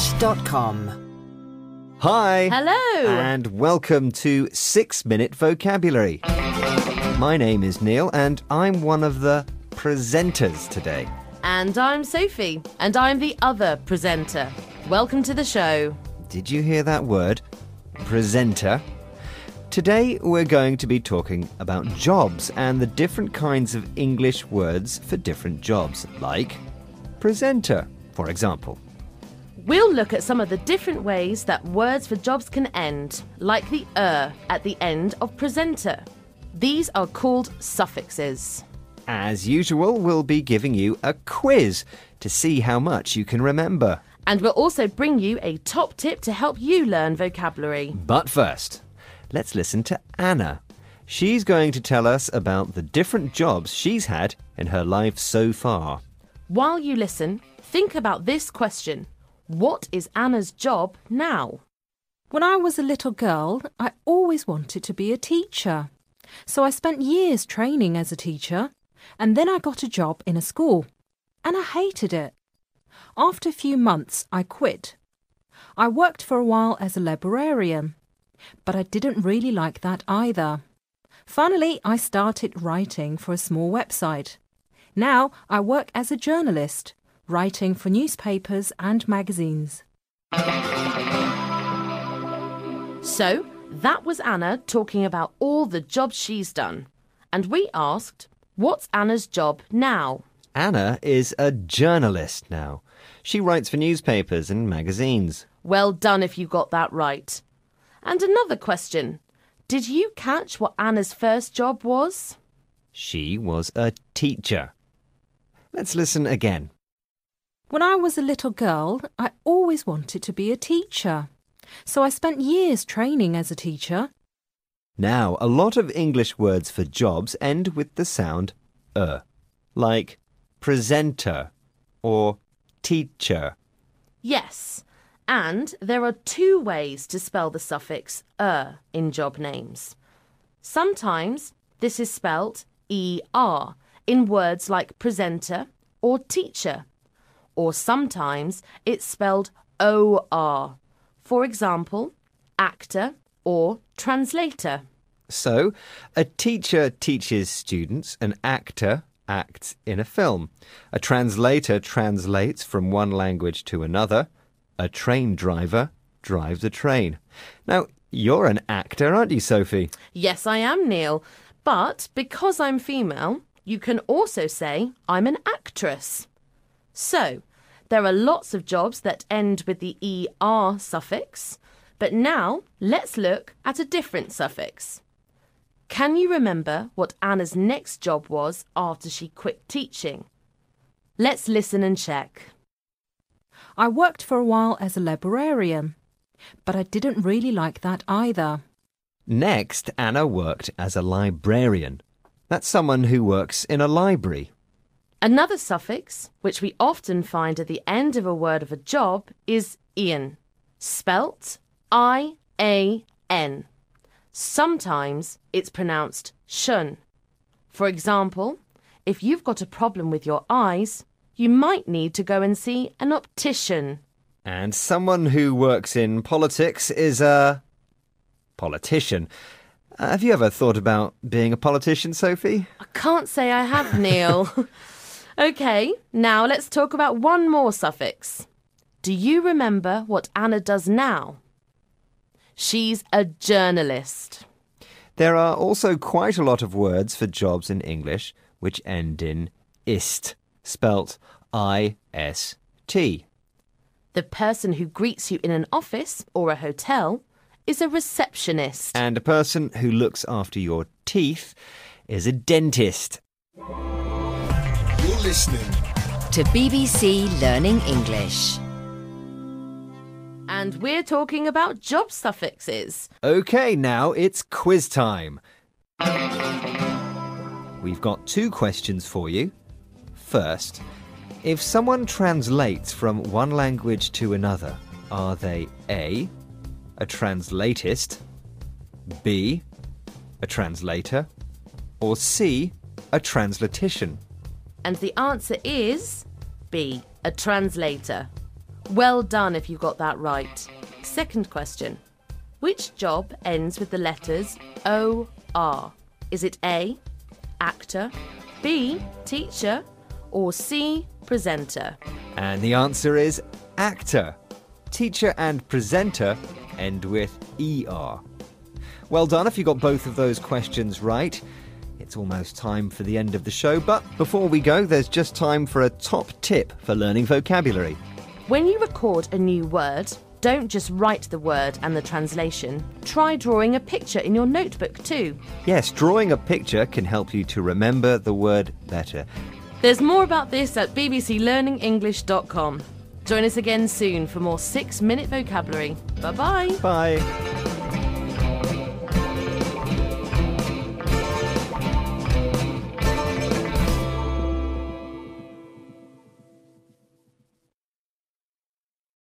BBCLearningEnglish.com. Hi! Hello! And welcome to 6 Minute Vocabulary. My name is Neil and I'm one of the presenters today. And I'm Sophie, and I'm the other presenter. Welcome to the show. Did you hear that word? Presenter. Today we're going to be talking about jobs and the different kinds of English words for different jobs, like presenter, for example. We'll look at some of the different ways that words for jobs can end, like the at the end of presenter. These are called suffixes. As usual, we'll be giving you a quiz to see how much you can remember. And we'll also bring you a top tip to help you learn vocabulary. But first, let's listen to Anna. She's going to tell us about the different jobs she's had in her life so far. While you listen, think about this question. What is Anna's job now? When I was a little girl, I always wanted to be a teacher. So I spent years training as a teacher, and then I got a job in a school, and I hated it. After a few months, I quit. I worked for a while as a librarian, but I didn't really like that either. Finally, I started writing for a small website. Now I work as a journalist, writing for newspapers and magazines. So, that was Anna talking about all the jobs she's done. And we asked, what's Anna's job now? Anna is a journalist now. She writes for newspapers and magazines. Well done if you got that right. And another question. Did you catch what Anna's first job was? She was a teacher. Let's listen again. When I was a little girl, I always wanted to be a teacher. So I spent years training as a teacher. Now, a lot of English words for jobs end with the sound like presenter or teacher. Yes, and there are two ways to spell the suffix in job names. Sometimes this is spelt ER in words like presenter or teacher. Or sometimes it's spelled OR. For example, actor or translator. So, a teacher teaches students, an actor acts in a film. A translator translates from one language to another. A train driver drives a train. Now, you're an actor, aren't you, Sophie? Yes, I am, Neil. But because I'm female, you can also say I'm an actress. So, there are lots of jobs that end with the ER suffix, but now let's look at a different suffix. Can you remember what Anna's next job was after she quit teaching? Let's listen and check. I worked for a while as a librarian, but I didn't really like that either. Next, Anna worked as a librarian. That's someone who works in a library. Another suffix, which we often find at the end of a word of a job, is ian, spelt I-A-N. Sometimes it's pronounced shun. For example, if you've got a problem with your eyes, you might need to go and see an optician. And someone who works in politics is a politician. Have you ever thought about being a politician, Sophie? I can't say I have, Neil. OK, now let's talk about one more suffix. Do you remember what Anna does now? She's a journalist. There are also quite a lot of words for jobs in English which end in ist, spelt I-S-T. The person who greets you in an office or a hotel is a receptionist. And a person who looks after your teeth is a dentist. You're listening to BBC Learning English. And we're talking about job suffixes. OK, now it's quiz time. We've got 2 questions for you. First, if someone translates from one language to another, are they A, a translatist, B, a translator, or C, a translatician? And the answer is B, a translator. Well done if you got that right. Second question. Which job ends with the letters O-R? Is it A, actor, B, teacher, or C, presenter? And the answer is actor. Teacher and presenter end with ER. Well done if you got both of those questions right. It's almost time for the end of the show, but before we go, there's just time for a top tip for learning vocabulary. When you record a new word, don't just write the word and the translation. Try drawing a picture in your notebook too. Yes, drawing a picture can help you to remember the word better. There's more about this at bbclearningenglish.com. Join us again soon for more 6-minute vocabulary. Bye-bye. Bye.